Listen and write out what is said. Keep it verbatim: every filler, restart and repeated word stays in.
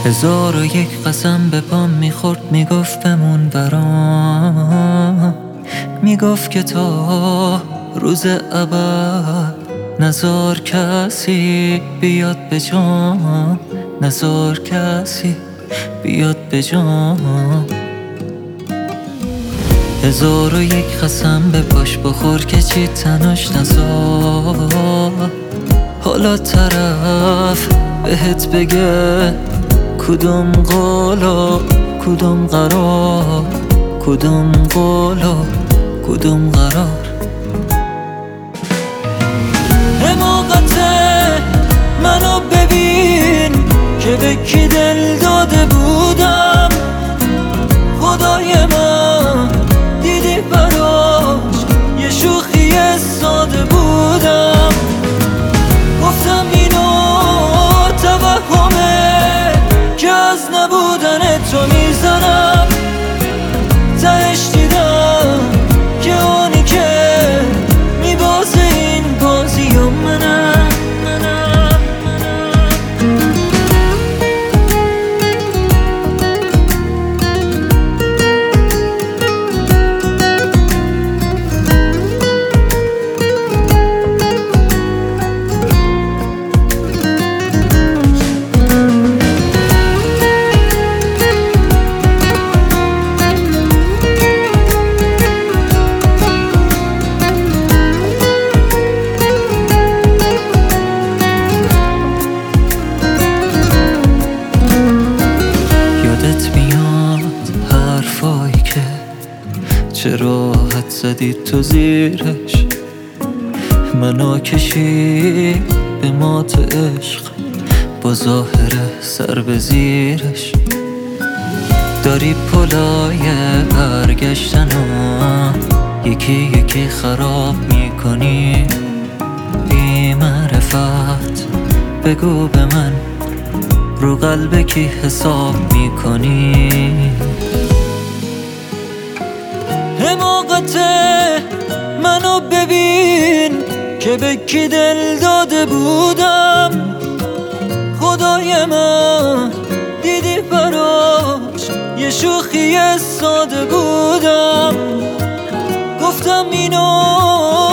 هزار و یک قسم به پام میخورد، میگفت بمون برام، میگفت که تا روز ابد نزار کسی بیاد به جام، نزار کسی بیاد به جام. هزار و یک قسم به پاش بخور که چی تناش نزار، حالا طرف بهت بگه کدوم قولا کدوم قرار، کدوم قولا کدوم قرار. حماقته منو ببین که به کی دل داده بودم، خدای من دیدی براش یه شوخی ساده بودم. گفتم اینو توهمه که از نبودن تو میزنم، تهش دیدم که اونی که میبازه این بازی و منم منم چه راحت زدی تو زیرش، منو کشی به مات عشق با ظاهر سر به زیرش. داری پلای برگشتن و یکی یکی خراب میکنی، بی معرفت بگو به من رو قلب کی حساب میکنی. حماقته منو ببین که به کی دل داده بودم، خدای من دیدی براش یه شوخی ساده بودم. گفتم اینو